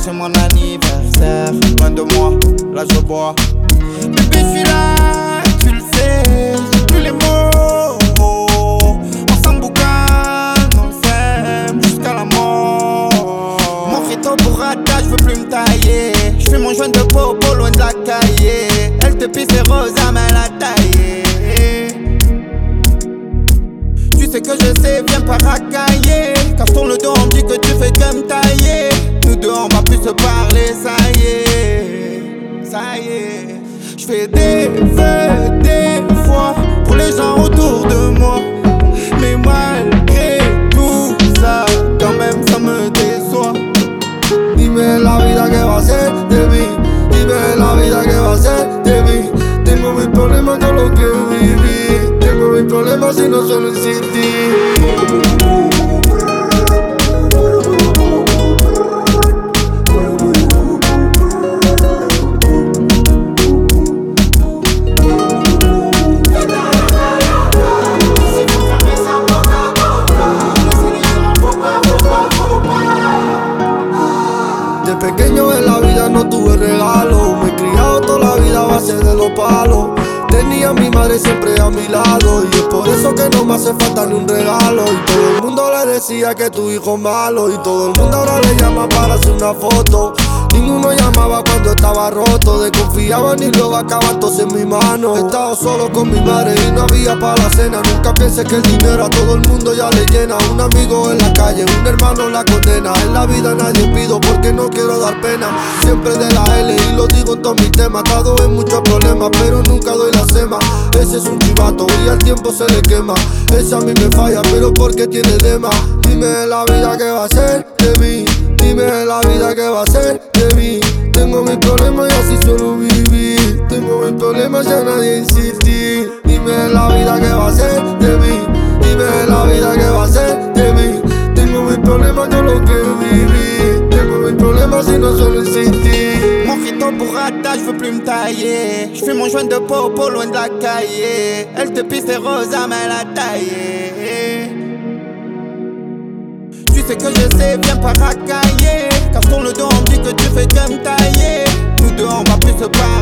c'est mon anniversaire. Loin de moi, là je bois. Bébé, je suis là, tu le sais. J'ai plus les mots. On s'emboucane, on s'aime jusqu'à la mort. Mon frito burrata, je veux plus me tailler. Je fais mon joint de popo loin de la cahier. Elle te pisse et rosa, mais elle a taillé. Tu sais que je sais, viens pas racailler. Casse ton le dos, on me dit que tu fais comme tailler. Nous deux on va plus se parler, ça y est. Ça y est. J'fais des feux, des fois pour les gens autour de moi. Mais malgré tout ça, quand même ça me déçoit. Dime la vida que va a ser de mí. Dime la vida que va a ser de mí. Tengo mis problemas con lo que viví. Tengo mis problemas y no solo existí. De pequeño en la vida no tuve regalo. Me he criado toda la vida a base de los palos. Tenía a mi madre siempre a mi lado. Y es por eso que no me hace falta ni un regalo. Y todo el mundo le decía que tu hijo es malo. Y todo el mundo ahora le llama para hacer una foto. Ninguno llamaba cuando estaba roto. Desconfiaban y luego acaban todos en mi mano. He estado solo con mi madre y no había para la cena. Nunca pienses que el dinero a todo el mundo ya le llena. Un amigo en la calle, un hermano la condena. En la vida nadie pido porque no quiero dar pena. Siempre de la L y lo digo en todos mis temas. Estado en muchos problemas pero nunca doy la cema. Ese es un chivato y al tiempo se le quema. Ese a mí me falla pero porque tiene dema. Dime la vida que va a ser de mí. Dime la vida que va a ser de mí. Tengo mis problemas y así solo viví. Tengo mis problemas y a nadie insistí. Dime la vida que va a ser de mí. Dime la vida que va a ser de mí. Tengo mis problemas con lo que viví. Tengo mis problemas y no solo insistí. Mon frito burrata, je veux plus me tailler. Je fais mon joint de popo loin de la cahier. Elle te pisse et rosa, mais elle a taillé. Tu sais que je sais, viens pas racailler. Casse ton le dos, on me dit que tu fais comme tailler. Nous deux on va plus se parler.